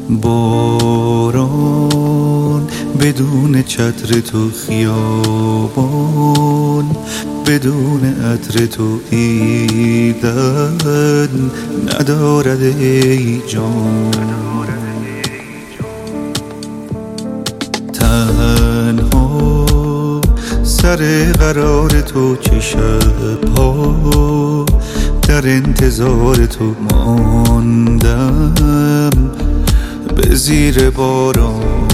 باران بدون چتر تو، خیابان بدون عطر تو، دیدن ندارد ای جان. تنها سر قرار تو، چه شب‌ها در انتظار تو ماندم به زیر باران.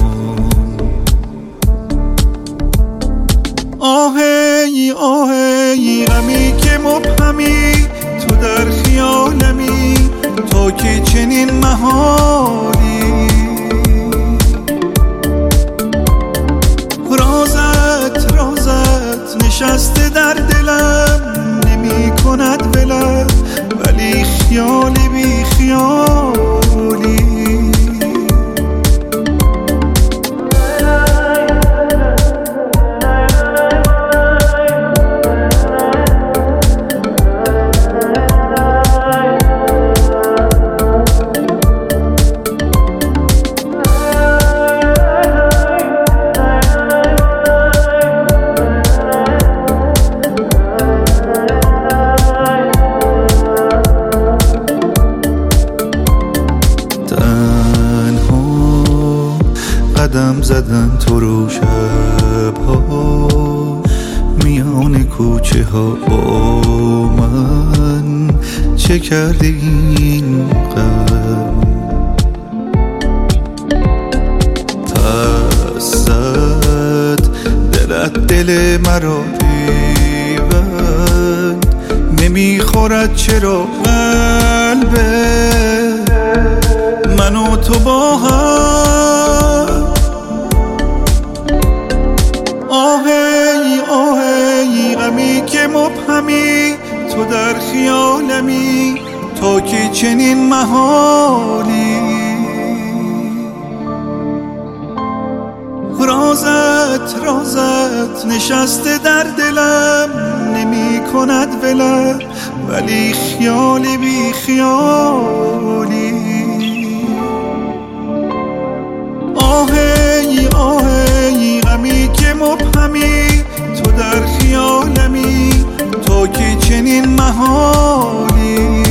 آهی آهی غمی که مبهمی، تو در خیالمی تا که چنین محالی. رازت نشسته در دلم، نمی کند ولم، ولی خیالی بی خیالی. قدم زدن تو رو شب‌ها، میان کوچه ها با من، چه کرده این غم؟ پس زد دلت دل مرا پیوند، نمیخورد چرا قلبه من و تو با هم. آهی آهی غمی که مبهمی، تو در خیالمی تا که چنین محالی. رازت نشسته در دلم، نمی کند ولم، ولی خیالی بی خیالی. آهی آهی غمی که مبهمی، تو در خیالمی تا که چنین محالی.